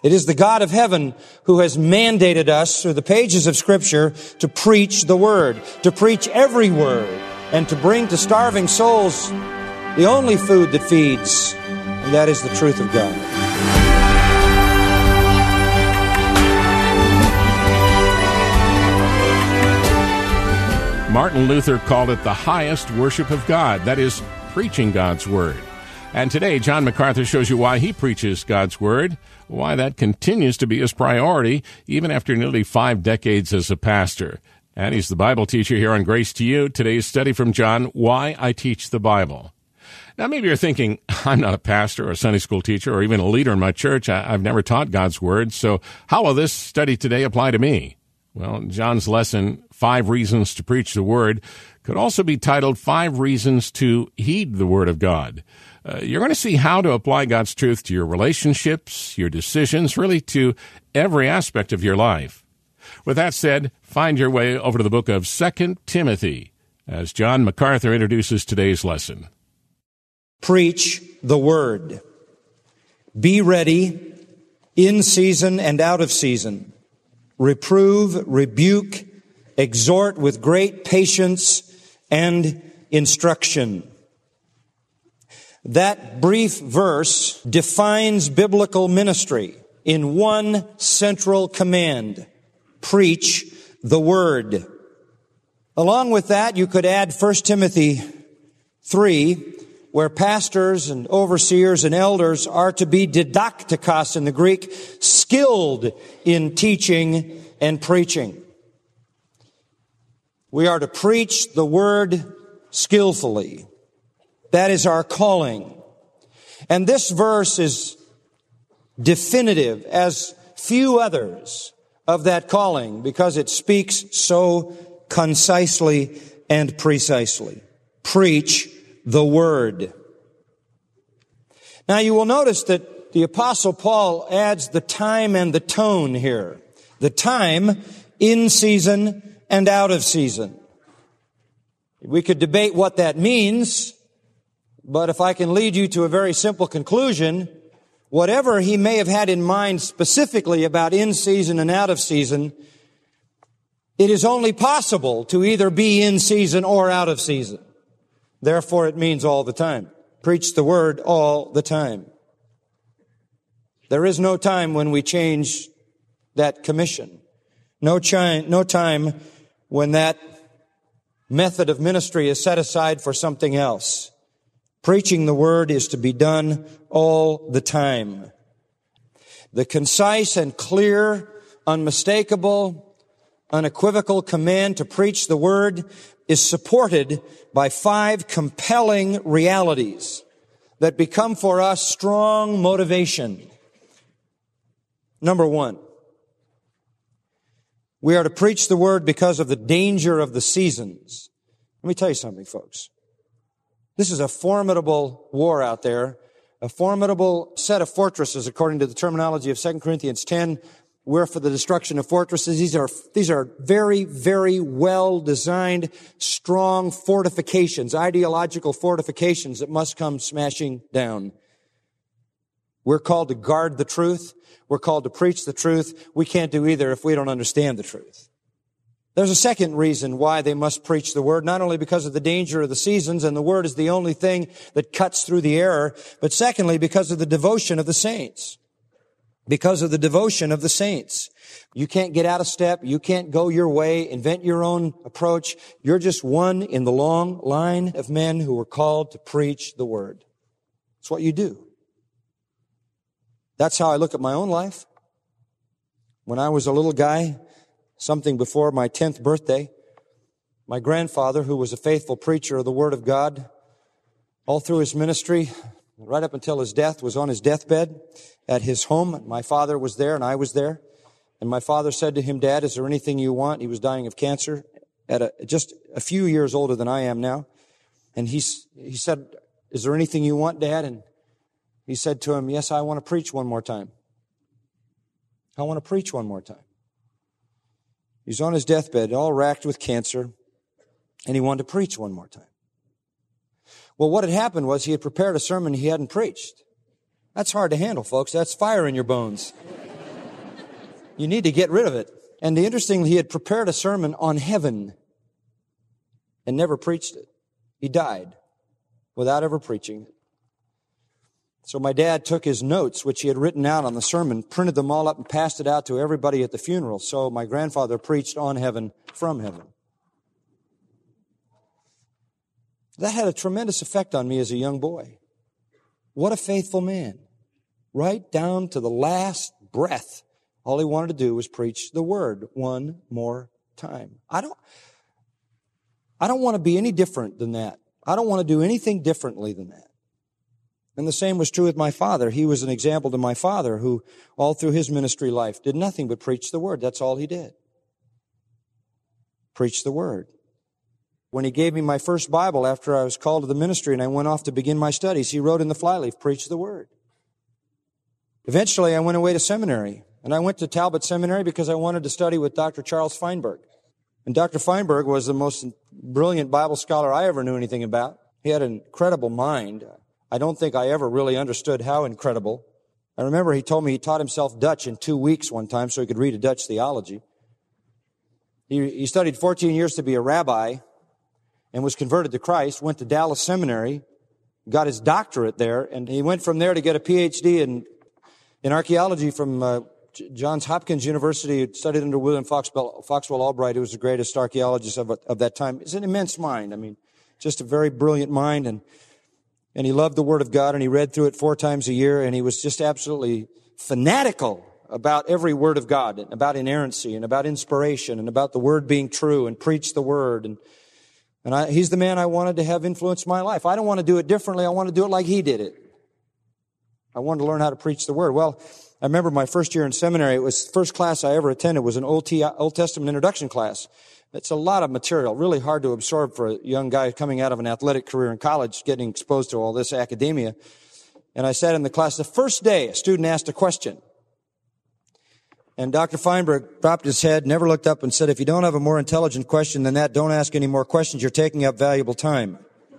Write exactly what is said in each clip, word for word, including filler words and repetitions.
It is the God of heaven who has mandated us through the pages of Scripture to preach the Word, to preach every word, and to bring to starving souls the only food that feeds, and that is the truth of God. Martin Luther called it the highest worship of God, that is, preaching God's Word. And today, John MacArthur shows you why he preaches God's Word, why that continues to be his priority, even after nearly five decades as a pastor. And he's the Bible teacher here on Grace to You. Today's study from John, Why I Teach the Bible. Now, maybe you're thinking, I'm not a pastor or a Sunday school teacher or even a leader in my church. I, I've never taught God's Word, so how will this study today apply to me? Well, John's lesson, Five Reasons to Preach the Word, could also be titled Five Reasons to Heed the Word of God. Uh, you're going to see how to apply God's truth to your relationships, your decisions, really to every aspect of your life. With that said, find your way over to the book of Second Timothy as John MacArthur introduces today's lesson. Preach the Word. Be ready in season and out of season. Reprove, rebuke, exhort with great patience and instruction. That brief verse defines biblical ministry in one central command: preach the Word. Along with that, you could add First Timothy three, where pastors and overseers and elders are to be didaktikos in the Greek, skilled in teaching and preaching. We are to preach the Word skillfully. That is our calling. And this verse is definitive as few others of that calling because it speaks so concisely and precisely. Preach the Word. Now you will notice that the Apostle Paul adds the time and the tone here. The time, in season and out of season. We could debate what that means, but if I can lead you to a very simple conclusion, whatever he may have had in mind specifically about in season and out of season, it is only possible to either be in season or out of season. Therefore, it means all the time. Preach the Word all the time. There is no time when we change that commission. No, chi- no time when that method of ministry is set aside for something else. Preaching the Word is to be done all the time. The concise and clear, unmistakable, unequivocal command to preach the Word is supported by five compelling realities that become for us strong motivation. Number one, we are to preach the Word because of the danger of the seasons. Let me tell you something, folks. This is a formidable war out there, a formidable set of fortresses, according to the terminology of Second Corinthians ten. We're for the destruction of fortresses. These are, these are very, very well-designed, strong fortifications, ideological fortifications that must come smashing down. We're called to guard the truth. We're called to preach the truth. We can't do either if we don't understand the truth. There's a second reason why they must preach the Word, not only because of the danger of the seasons, and the Word is the only thing that cuts through the error, but secondly, because of the devotion of the saints. Because of the devotion of the saints. You can't get out of step. You can't go your way, invent your own approach. You're just one in the long line of men who were called to preach the Word. It's what you do. That's how I look at my own life. When I was a little guy, something before my tenth birthday, my grandfather, who was a faithful preacher of the Word of God, all through his ministry, right up until his death, was on his deathbed at his home. My father was there and I was there. And my father said to him, "Dad, is there anything you want?" He was dying of cancer at a, just a few years older than I am now. And he, he said, "Is there anything you want, Dad?" And he said to him, "Yes, I want to preach one more time. I want to preach one more time." He's on his deathbed, all racked with cancer, and he wanted to preach one more time. Well, what had happened was he had prepared a sermon he hadn't preached. That's hard to handle, folks. That's fire in your bones. You need to get rid of it. And the interesting, he had prepared a sermon on heaven and never preached it. He died without ever preaching it. So my dad took his notes, which he had written out on the sermon, printed them all up and passed it out to everybody at the funeral. So my grandfather preached on heaven from heaven. That had a tremendous effect on me as a young boy. What a faithful man. Right down to the last breath, all he wanted to do was preach the word one more time. I don't, I don't want to be any different than that. I don't want to do anything differently than that. And the same was true with my father. He was an example to my father who, all through his ministry life, did nothing but preach the word. That's all he did. Preach the word. When he gave me my first Bible after I was called to the ministry and I went off to begin my studies, he wrote in the flyleaf, preach the word. Eventually, I went away to seminary. And I went to Talbot Seminary because I wanted to study with Doctor Charles Feinberg. And Doctor Feinberg was the most brilliant Bible scholar I ever knew anything about. He had an incredible mind. I don't think I ever really understood how incredible. I remember he told me he taught himself Dutch in two weeks one time so he could read a Dutch theology. He, he studied fourteen years to be a rabbi and was converted to Christ, went to Dallas Seminary, got his doctorate there, and he went from there to get a P H D in, in archaeology from uh, Johns Hopkins University. He studied under William Foxwell, Foxwell Albright, who was the greatest archaeologist of, of that time. It's an immense mind. I mean, just a very brilliant mind, and And he loved the Word of God, and he read through it four times a year, and he was just absolutely fanatical about every word of God, and about inerrancy, and about inspiration, and about the Word being true, and preach the Word. And, and I, he's the man I wanted to have influence my life. I don't want to do it differently. I want to do it like he did it. I wanted to learn how to preach the Word. Well, I remember my first year in seminary, it was the first class I ever attended was an Old, T- Old Testament introduction class. It's a lot of material, really hard to absorb for a young guy coming out of an athletic career in college, getting exposed to all this academia. And I sat in the class. The first day, a student asked a question. And Doctor Feinberg dropped his head, never looked up, and said, if you don't have a more intelligent question than that, don't ask any more questions. You're taking up valuable time.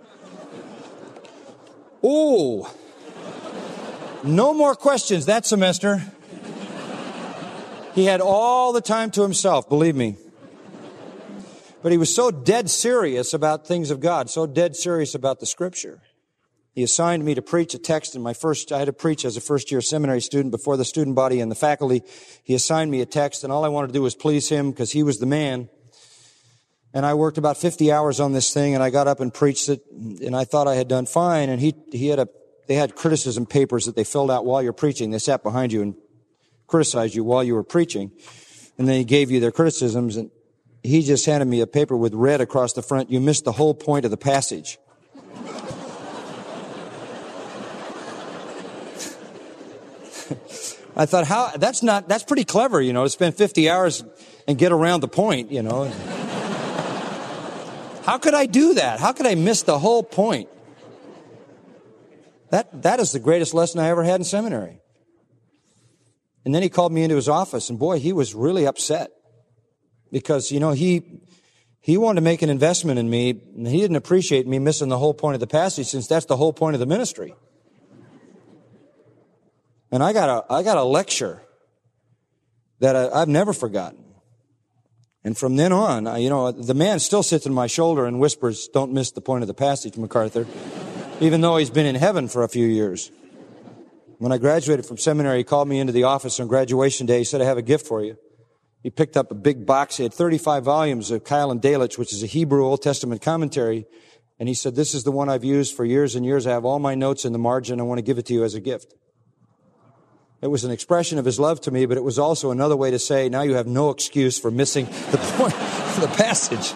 Oh, no more questions that semester. He had all the time to himself, believe me. But he was so dead serious about things of God, so dead serious about the Scripture. He assigned me to preach a text in my first, I had to preach as a first-year seminary student before the student body and the faculty. He assigned me a text, and all I wanted to do was please him because he was the man. And I worked about fifty hours on this thing, and I got up and preached it, and I thought I had done fine. And he, he had a, they had criticism papers that they filled out while you're preaching. They sat behind you and criticized you while you were preaching. And then he gave you their criticisms, and he just handed me a paper with red across the front. You missed the whole point of the passage. I thought, how, that's not, that's pretty clever, you know, to spend fifty hours and get around the point, you know. How could I do that? How could I miss the whole point? That, that is the greatest lesson I ever had in seminary. And then he called me into his office, and boy, he was really upset. Because, you know, he he wanted to make an investment in me, and he didn't appreciate me missing the whole point of the passage, since that's the whole point of the ministry. And I got a I got a lecture that I, I've never forgotten. And from then on, I, you know, the man still sits on my shoulder and whispers, "Don't miss the point of the passage, MacArthur," even though he's been in heaven for a few years. When I graduated from seminary, he called me into the office on graduation day. He said, "I have a gift for you." He picked up a big box. He had thirty-five volumes of Keil and Delitzsch, which is a Hebrew Old Testament commentary. And he said, "This is the one I've used for years and years. I have all my notes in the margin. I want to give it to you as a gift." It was an expression of his love to me, but it was also another way to say, now you have no excuse for missing the point of the passage.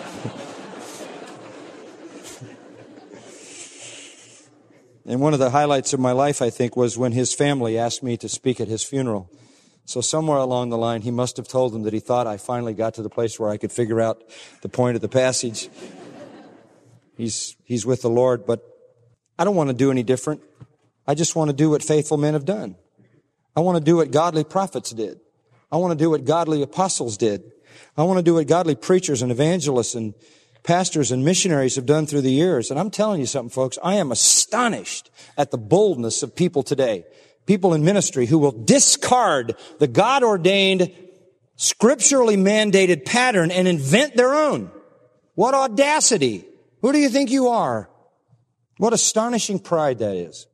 And one of the highlights of my life, I think, was when his family asked me to speak at his funeral. So somewhere along the line, he must have told them that he thought I finally got to the place where I could figure out the point of the passage. He's, he's with the Lord, but I don't want to do any different. I just want to do what faithful men have done. I want to do what godly prophets did. I want to do what godly apostles did. I want to do what godly preachers and evangelists and pastors and missionaries have done through the years. And I'm telling you something, folks, I am astonished at the boldness of people today. people in ministry who will discard the God-ordained, scripturally mandated pattern and invent their own. What audacity! Who do you think you are? What astonishing pride that is.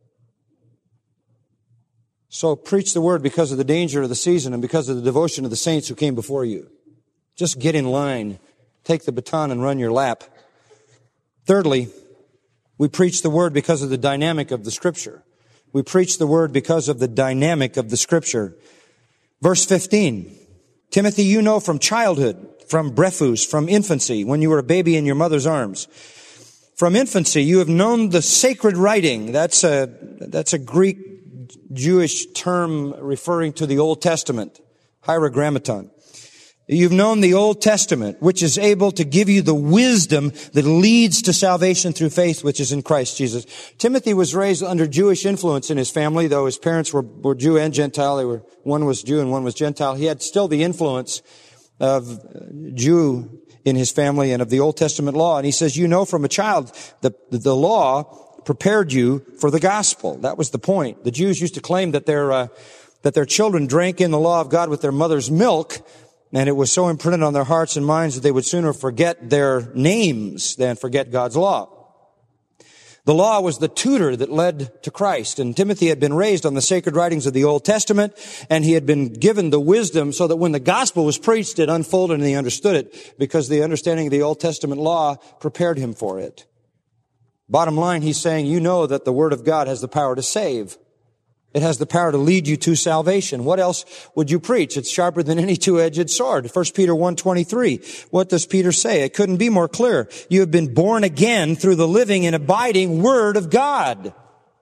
So preach the word because of the danger of the season and because of the devotion of the saints who came before you. Just get in line. Take the baton and run your lap. Thirdly, we preach the word because of the dynamic of the Scripture. We preach the word because of the dynamic of the Scripture. Verse fifteen, Timothy, you know from childhood, from brephus, from infancy, when you were a baby in your mother's arms. From infancy, you have known the sacred writing. That's a, that's a Greek Jewish term referring to the Old Testament, hierogrammaton. You've known the Old Testament, which is able to give you the wisdom that leads to salvation through faith, which is in Christ Jesus. Timothy was raised under Jewish influence in his family, though his parents were, were Jew and Gentile. They were, one was Jew and one was Gentile. He had still the influence of Jew in his family and of the Old Testament law. And he says, you know from a child, the, the law prepared you for the gospel. That was the point. The Jews used to claim that their, uh, that their children drank in the law of God with their mother's milk, and it was so imprinted on their hearts and minds that they would sooner forget their names than forget God's law. The law was the tutor that led to Christ, and Timothy had been raised on the sacred writings of the Old Testament, and he had been given the wisdom so that when the gospel was preached, it unfolded and he understood it, because the understanding of the Old Testament law prepared him for it. Bottom line, he's saying, you know that the Word of God has the power to save. It has the power to lead you to salvation. What else would you preach? It's sharper than any two-edged sword. First Peter one twenty-three. What does Peter say? It couldn't be more clear. You have been born again through the living and abiding Word of God.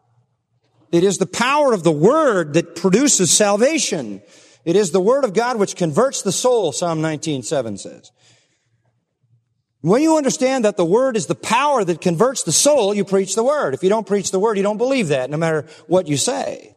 It is the power of the Word that produces salvation. It is the Word of God which converts the soul, Psalm nineteen seven says. When you understand that the Word is the power that converts the soul, you preach the Word. If you don't preach the Word, you don't believe that, no matter what you say.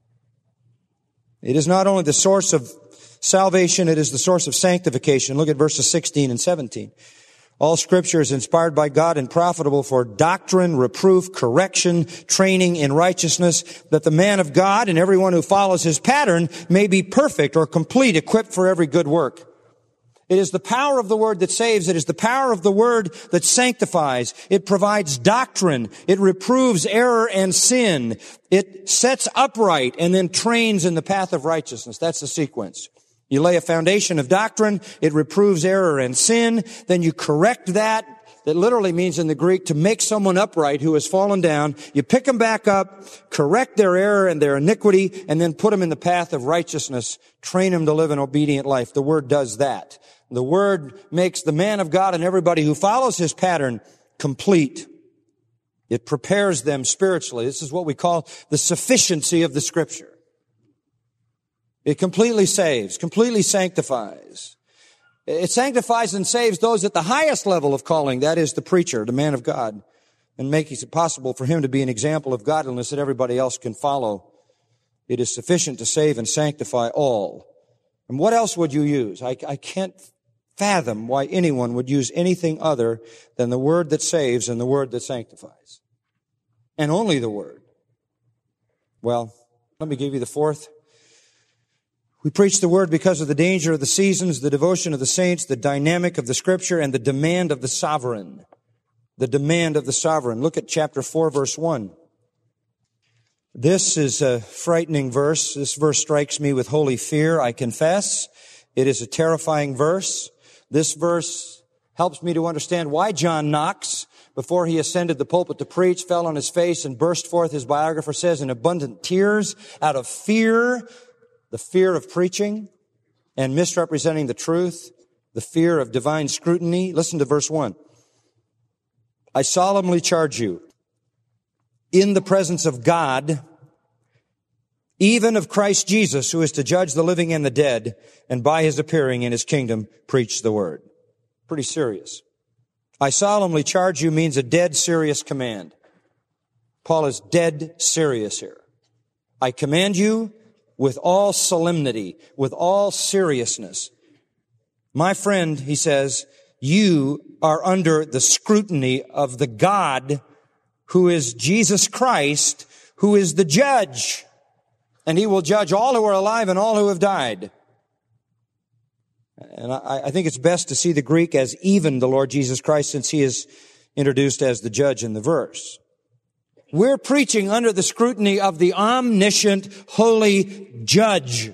It is not only the source of salvation, it is the source of sanctification. Look at verses sixteen and seventeen. All Scripture is inspired by God and profitable for doctrine, reproof, correction, training in righteousness, that the man of God and everyone who follows his pattern may be perfect or complete, equipped for every good work. It is the power of the Word that saves. It is the power of the Word that sanctifies. It provides doctrine. It reproves error and sin. It sets upright and then trains in the path of righteousness. That's the sequence. You lay a foundation of doctrine. It reproves error and sin. Then you correct that. That literally means in the Greek to make someone upright who has fallen down. You pick them back up, correct their error and their iniquity, and then put them in the path of righteousness. Train them to live an obedient life. The Word does that. The Word makes the man of God and everybody who follows his pattern complete. It prepares them spiritually. This is what we call the sufficiency of the Scripture. It completely saves, completely sanctifies. It sanctifies and saves those at the highest level of calling, that is the preacher, the man of God, and makes it possible for him to be an example of godliness that everybody else can follow. It is sufficient to save and sanctify all. And what else would you use? I, I can't fathom why anyone would use anything other than the Word that saves and the Word that sanctifies. And only the Word. Well, let me give you the fourth. We preach the Word because of the danger of the seasons, the devotion of the saints, the dynamic of the Scripture, and the demand of the sovereign. The demand of the sovereign. Look at chapter four, verse one. This is a frightening verse. This verse strikes me with holy fear, I confess. It is a terrifying verse. This verse helps me to understand why John Knox, before he ascended the pulpit to preach, fell on his face and burst forth, his biographer says, in abundant tears out of fear, the fear of preaching and misrepresenting the truth, the fear of divine scrutiny. Listen to verse one. I solemnly charge you, in the presence of God, even of Christ Jesus, who is to judge the living and the dead, and by his appearing in his kingdom, preach the word. Pretty serious. I solemnly charge you means a dead serious command. Paul is dead serious here. I command you with all solemnity, with all seriousness. My friend, he says, you are under the scrutiny of the God who is Jesus Christ, who is the judge. And he will judge all who are alive and all who have died. And I, I think it's best to see the Greek as even the Lord Jesus Christ, since he is introduced as the judge in the verse. We're preaching under the scrutiny of the omniscient, holy judge.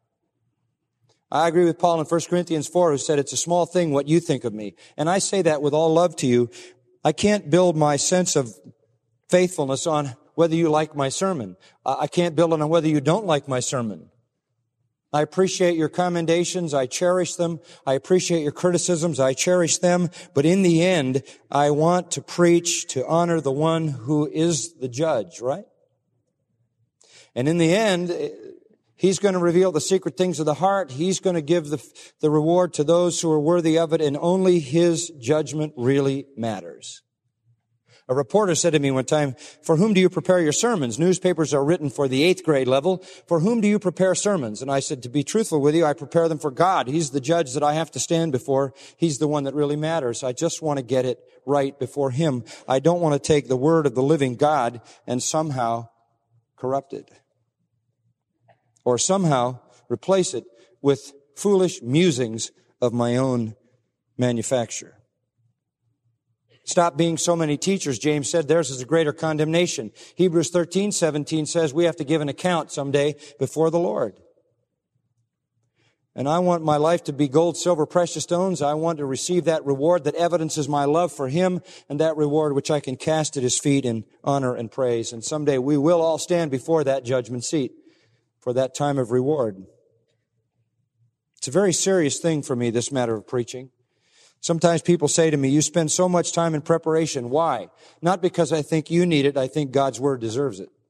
I agree with Paul in First Corinthians four, who said, it's a small thing what you think of me. And I say that with all love to you. I can't build my sense of faithfulness on whether you like my sermon. I can't build it on whether you don't like my sermon. I appreciate your commendations. I cherish them. I appreciate your criticisms. I cherish them. But in the end, I want to preach to honor the one who is the judge, right? And in the end, he's going to reveal the secret things of the heart. He's going to give the, the reward to those who are worthy of it, and only his judgment really matters. A reporter said to me one time, for whom do you prepare your sermons? Newspapers are written for the eighth grade level. For whom do you prepare sermons? And I said, to be truthful with you, I prepare them for God. He's the judge that I have to stand before. He's the one that really matters. I just want to get it right before him. I don't want to take the word of the living God and somehow corrupt it, or somehow replace it with foolish musings of my own manufacture. Stop being so many teachers. James said theirs is a greater condemnation. Hebrews thirteen seventeen says we have to give an account someday before the Lord. And I want my life to be gold, silver, precious stones. I want to receive that reward that evidences my love for him, and that reward which I can cast at his feet in honor and praise. And someday we will all stand before that judgment seat for that time of reward. It's a very serious thing for me, this matter of preaching. Sometimes people say to me, you spend so much time in preparation. Why? Not because I think you need it. I think God's Word deserves it.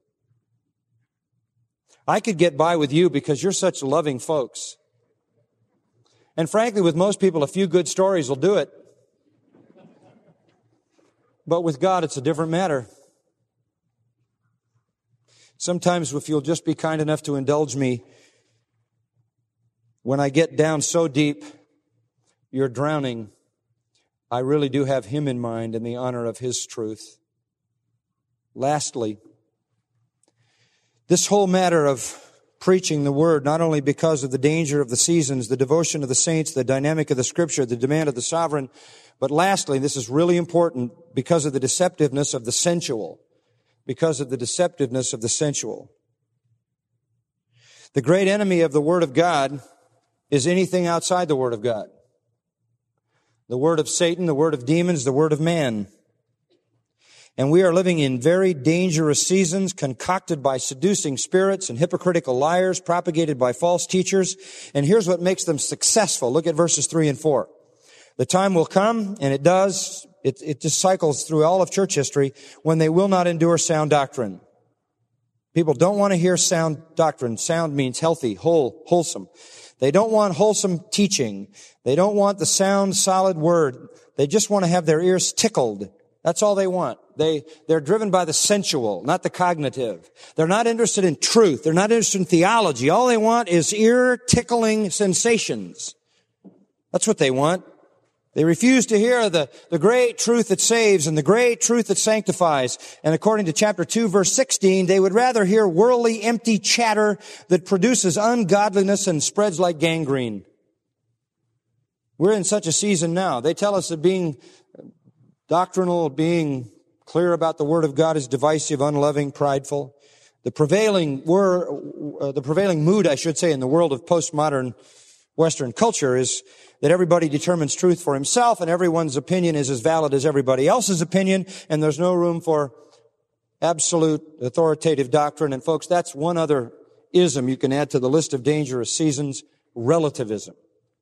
I could get by with you because you're such loving folks. And frankly, with most people, a few good stories will do it. But with God, it's a different matter. Sometimes if you'll just be kind enough to indulge me, when I get down so deep, you're drowning, I really do have him in mind and the honor of his truth. Lastly, this whole matter of preaching the word, not only because of the danger of the seasons, the devotion of the saints, the dynamic of the scripture, the demand of the sovereign, but lastly, this is really important because of the deceptiveness of the sensual. Because of the deceptiveness of the sensual. The great enemy of the Word of God is anything outside the Word of God. The word of Satan, the word of demons, the word of man. And we are living in very dangerous seasons concocted by seducing spirits and hypocritical liars propagated by false teachers. And here's what makes them successful. Look at verses three and four. The time will come, and it does, it, it just cycles through all of church history, when they will not endure sound doctrine. People don't want to hear sound doctrine. Sound means healthy, whole, wholesome. They don't want wholesome teaching. They don't want the sound, solid word. They just want to have their ears tickled. That's all they want. They, they're driven by the sensual, not the cognitive. They're not interested in truth. They're not interested in theology. All they want is ear-tickling sensations. That's what they want. They refuse to hear the, the great truth that saves and the great truth that sanctifies. And according to chapter two, verse sixteen, they would rather hear worldly, empty chatter that produces ungodliness and spreads like gangrene. We're in such a season now. They tell us that being doctrinal, being clear about the Word of God is divisive, unloving, prideful. The prevailing word, uh, the prevailing mood, I should say, in the world of postmodern Western culture is that everybody determines truth for himself and everyone's opinion is as valid as everybody else's opinion, and there's no room for absolute authoritative doctrine. And folks, that's one other ism you can add to the list of dangerous seasons, relativism.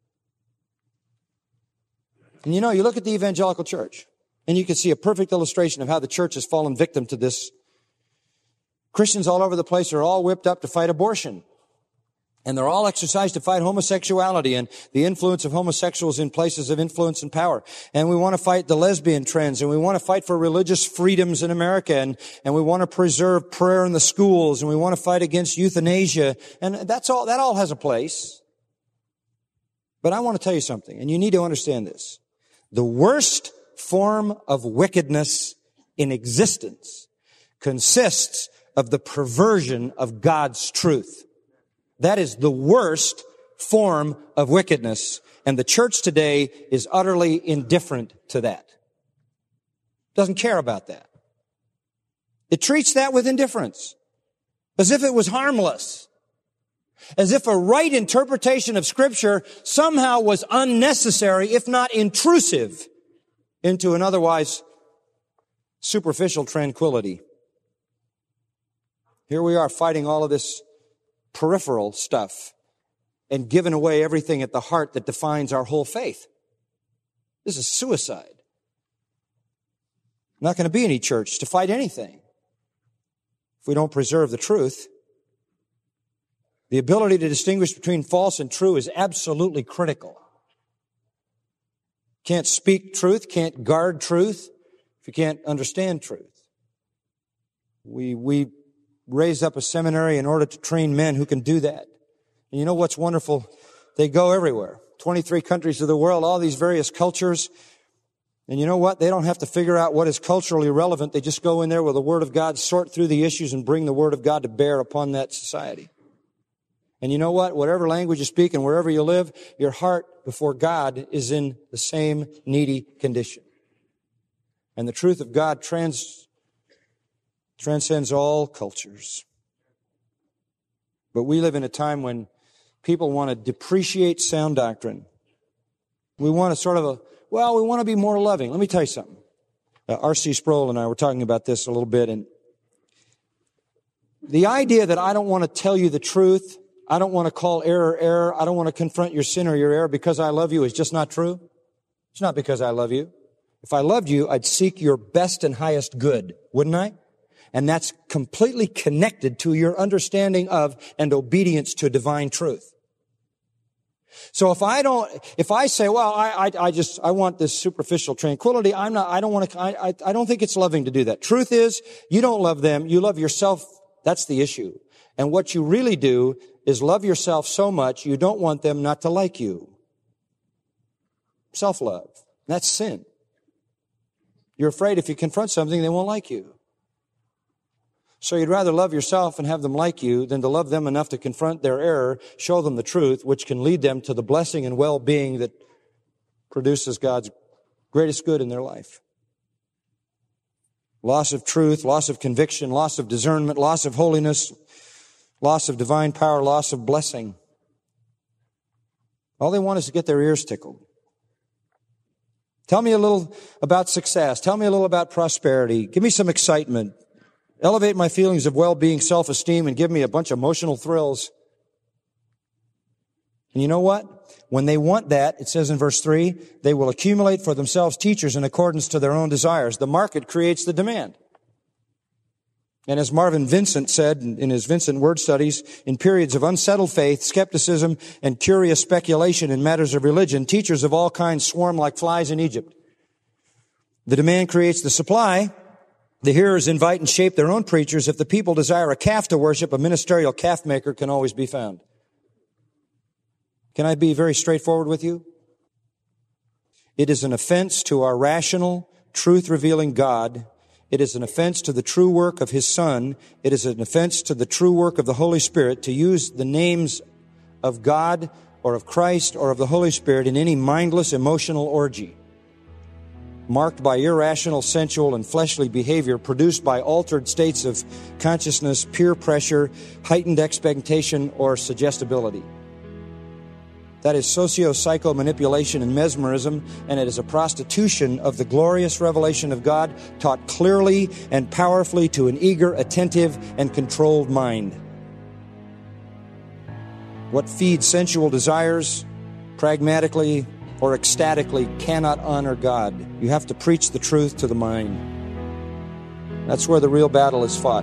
And you know, you look at the evangelical church, and you can see a perfect illustration of how the church has fallen victim to this. Christians all over the place are all whipped up to fight abortion. And they're all exercised to fight homosexuality and the influence of homosexuals in places of influence and power. And we want to fight the lesbian trends, and we want to fight for religious freedoms in America, and, and we want to preserve prayer in the schools, and we want to fight against euthanasia. And that's all, that all has a place. But I want to tell you something, and you need to understand this. The worst form of wickedness in existence consists of the perversion of God's truth. That is the worst form of wickedness, and the church today is utterly indifferent to that. Doesn't care about that. It treats that with indifference, as if it was harmless, as if a right interpretation of Scripture somehow was unnecessary, if not intrusive, into an otherwise superficial tranquility. Here we are fighting all of this peripheral stuff and giving away everything at the heart that defines our whole faith. This is suicide. Not going to be any church to fight anything if we don't preserve the truth. The ability to distinguish between false and true is absolutely critical. Can't speak truth, can't guard truth if you can't understand truth. We, we raised up a seminary in order to train men who can do that. And you know what's wonderful? They go everywhere. twenty-three countries of the world, all these various cultures. And you know what? They don't have to figure out what is culturally relevant. They just go in there with the Word of God, sort through the issues, and bring the Word of God to bear upon that society. And you know what? Whatever language you speak and wherever you live, your heart before God is in the same needy condition. And the truth of God trans, transcends all cultures. But we live in a time when people want to depreciate sound doctrine. We want to sort of a, well, we want to be more loving. Let me tell you something. Uh, R C Sproul and I were talking about this a little bit, and the idea that I don't want to tell you the truth, I don't want to call error error, I don't want to confront your sin or your error because I love you is just not true. It's not because I love you. If I loved you, I'd seek your best and highest good, wouldn't I? And that's completely connected to your understanding of and obedience to divine truth. So if I don't, if I say, well, I, I, I just, I want this superficial tranquility, I'm not, I don't want to, I, I, I don't think it's loving to do that. Truth is, you don't love them, you love yourself. That's the issue. And what you really do is love yourself so much you don't want them not to like you. Self-love. That's sin. You're afraid if you confront something, they won't like you. So you'd rather love yourself and have them like you than to love them enough to confront their error, show them the truth, which can lead them to the blessing and well-being that produces God's greatest good in their life. Loss of truth, loss of conviction, loss of discernment, loss of holiness, loss of divine power, loss of blessing. All they want is to get their ears tickled. Tell me a little about success. Tell me a little about prosperity. Give me some excitement. Elevate my feelings of well-being, self-esteem, and give me a bunch of emotional thrills. And you know what? When they want that, it says in verse three, they will accumulate for themselves teachers in accordance to their own desires. The market creates the demand. And as Marvin Vincent said in his Vincent Word Studies, in periods of unsettled faith, skepticism, and curious speculation in matters of religion, teachers of all kinds swarm like flies in Egypt. The demand creates the supply. The hearers invite and shape their own preachers. If the people desire a calf to worship, a ministerial calf maker can always be found. Can I be very straightforward with you? It is an offense to our rational, truth-revealing God. It is an offense to the true work of His Son. It is an offense to the true work of the Holy Spirit to use the names of God or of Christ or of the Holy Spirit in any mindless emotional orgy, marked by irrational, sensual, and fleshly behavior produced by altered states of consciousness, peer pressure, heightened expectation, or suggestibility. That is socio-psycho manipulation and mesmerism, and it is a prostitution of the glorious revelation of God taught clearly and powerfully to an eager, attentive, and controlled mind. What feeds sensual desires, pragmatically or ecstatically, cannot honor God. You have to preach the truth to the mind. That's where the real battle is fought.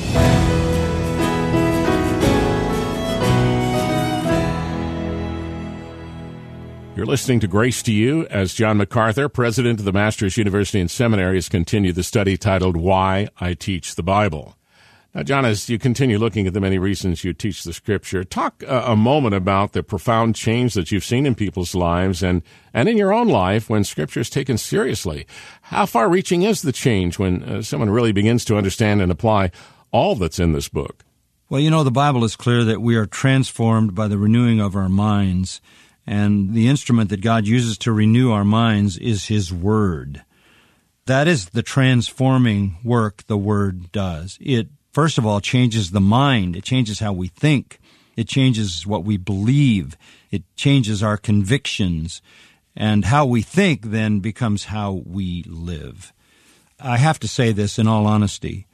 You're listening to Grace to You as John MacArthur, president of the Masters University and Seminary, has continued the study titled Why I Teach the Bible. Now, John, as you continue looking at the many reasons you teach the Scripture, talk uh, a moment about the profound change that you've seen in people's lives and, and in your own life when Scripture is taken seriously. How far-reaching is the change when uh, someone really begins to understand and apply all that's in this book. Well, you know, the Bible is clear that we are transformed by the renewing of our minds, and the instrument that God uses to renew our minds is His Word. That is the transforming work the Word does. It, first of all, changes the mind. It changes how we think. It changes what we believe. It changes our convictions. And how we think then becomes how we live. I have to say this in all honesty.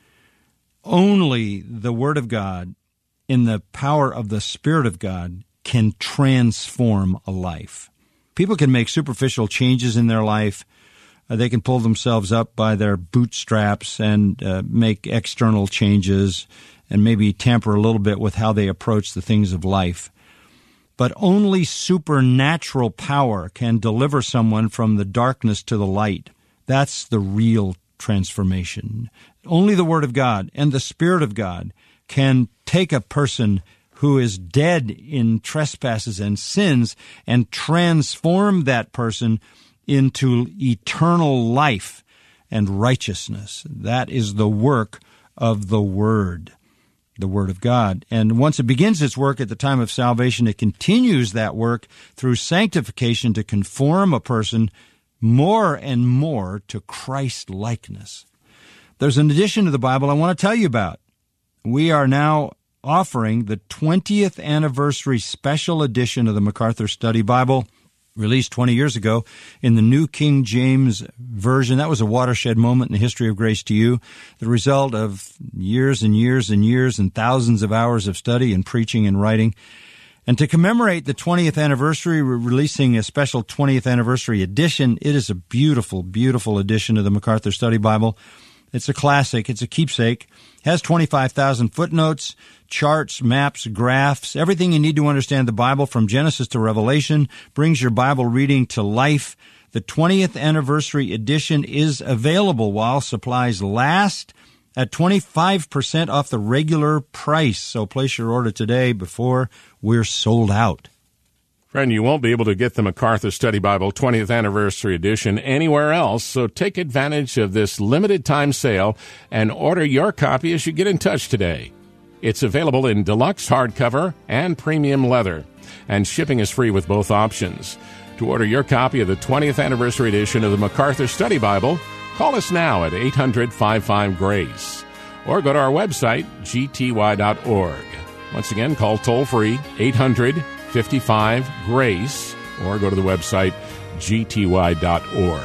Only the Word of God, in the power of the Spirit of God, can transform a life. People can make superficial changes in their life. Uh, they can pull themselves up by their bootstraps and uh, make external changes and maybe tamper a little bit with how they approach the things of life. But only supernatural power can deliver someone from the darkness to the light. That's the real transformation. Only the Word of God and the Spirit of God can take a person who is dead in trespasses and sins and transform that person into eternal life and righteousness. That is the work of the Word, the Word of God. And once it begins its work at the time of salvation, it continues that work through sanctification to conform a person more and more to Christ-likeness. There's an edition of the Bible I want to tell you about. We are now offering the twentieth anniversary special edition of the MacArthur Study Bible, released twenty years ago in the New King James Version. That was a watershed moment in the history of Grace to You, the result of years and years and years and thousands of hours of study and preaching and writing. And to commemorate the twentieth anniversary, we're releasing a special twentieth anniversary edition. It is a beautiful, beautiful edition of the MacArthur Study Bible. It's a classic. It's a keepsake. It has twenty-five thousand footnotes, charts, maps, graphs, everything you need to understand the Bible from Genesis to Revelation, brings your Bible reading to life. The twentieth anniversary edition is available while supplies last at twenty-five percent off the regular price. So place your order today before we're sold out. Friend, you won't be able to get the MacArthur Study Bible twentieth Anniversary Edition anywhere else, so take advantage of this limited time sale and order your copy as you get in touch today. It's available in deluxe hardcover and premium leather, and shipping is free with both options. To order your copy of the twentieth Anniversary Edition of the MacArthur Study Bible, call us now at eight hundred, five five, GRACE or go to our website, g t y dot org. Once again, call toll-free eight hundred, fifty-five, GRACE or go to the website, g t y dot org.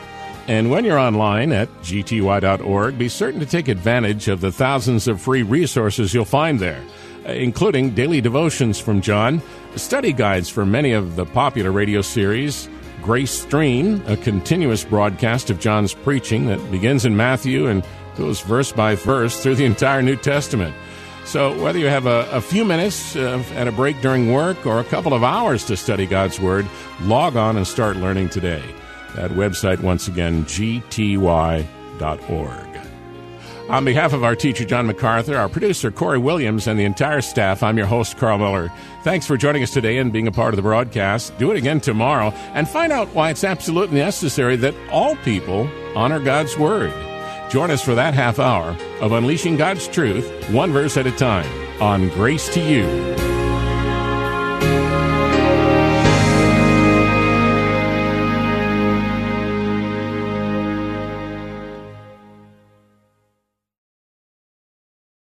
And when you're online at g t y dot org, be certain to take advantage of the thousands of free resources you'll find there, including daily devotions from John, study guides for many of the popular radio series, Grace Stream, a continuous broadcast of John's preaching that begins in Matthew and goes verse by verse through the entire New Testament. So whether you have a, a few minutes uh, and a break during work or a couple of hours to study God's Word, log on and start learning today. That website, once again, g t y dot org. On behalf of our teacher, John MacArthur, our producer, Corey Williams, and the entire staff, I'm your host, Carl Miller. Thanks for joining us today and being a part of the broadcast. Do it again tomorrow and find out why it's absolutely necessary that all people honor God's Word. Join us for that half hour of Unleashing God's Truth, one verse at a time, on Grace to You.